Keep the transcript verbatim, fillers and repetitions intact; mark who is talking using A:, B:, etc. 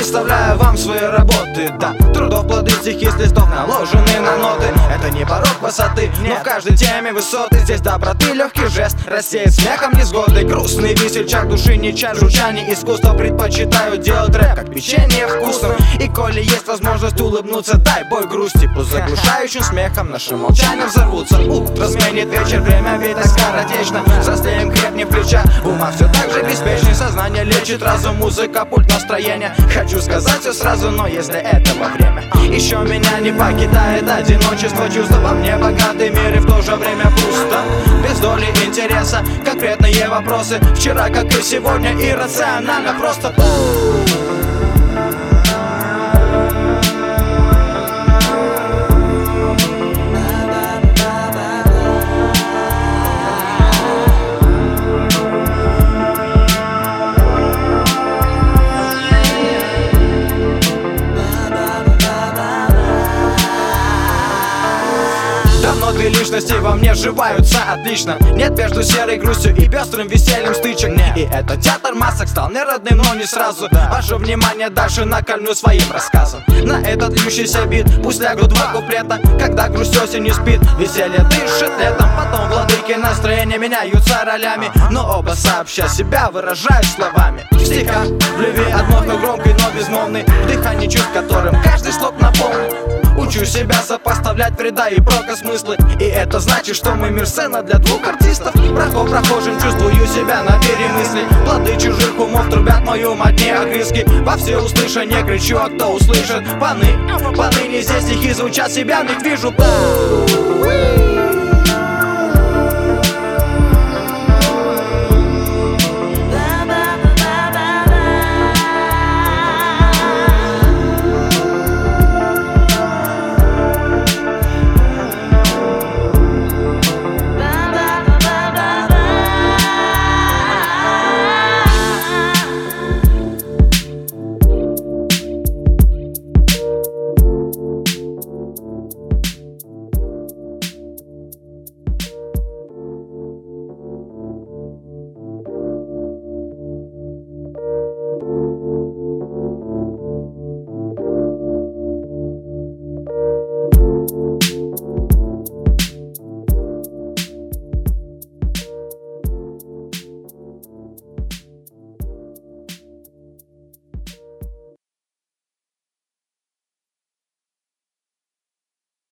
A: оставляю вам свои работы. Да, трудов плоды, стихи с листов наложены на ноты. Это не порог высоты, но в каждой теме высоты. Здесь доброты легкий жест рассеет смехом невзгоды. Грустный весельчак души не чай, журчание искусства. Предпочитаю делать рэп, как печенье вкусным. И коли есть возможность улыбнуться, дай бой грусти. Пусть заглушающим смехом наши молчания взорвутся. Утро сменит вечер, время ведь так скоротечно. Взрослеем, крепнет плеча, ума все так же беспечный. Сознание лечит разум, музыка, пульт настроения. Хочу сказать все сразу, но если этого время еще меня не покидает одиночество. Чувства во мне богатый мир и в то же время пусто. Без доли интереса, конкретные вопросы. Вчера, как и сегодня, иррационально просто. Давно две личности во мне сживаются отлично. Нет между серой грустью и пестрым весельем стычек. И этот театр масок стал не родным, но не сразу. Ваше внимание дальше накольну своим рассказом. На этот льющийся бит пусть лягут два куплета. Когда грусть осень не спит, веселье дышит летом. Потом владыки настроения меняются ролями, но оба сообща себя выражают словами. В стихах, в любви одной громкой, но безмолвной. В дыхании чувств, которым каждый слог наполнен. Учу себя сопоставлять вреда и прока смыслы. И это значит, что мы мир сцена для двух артистов. Врагов прохожим, чувствую себя на перемысле. Плоды чужих умов трубят мою модни огрызки. Во все услышание кричу, а кто услышит? Паны, поныне здесь стихи звучат, себя не вижу.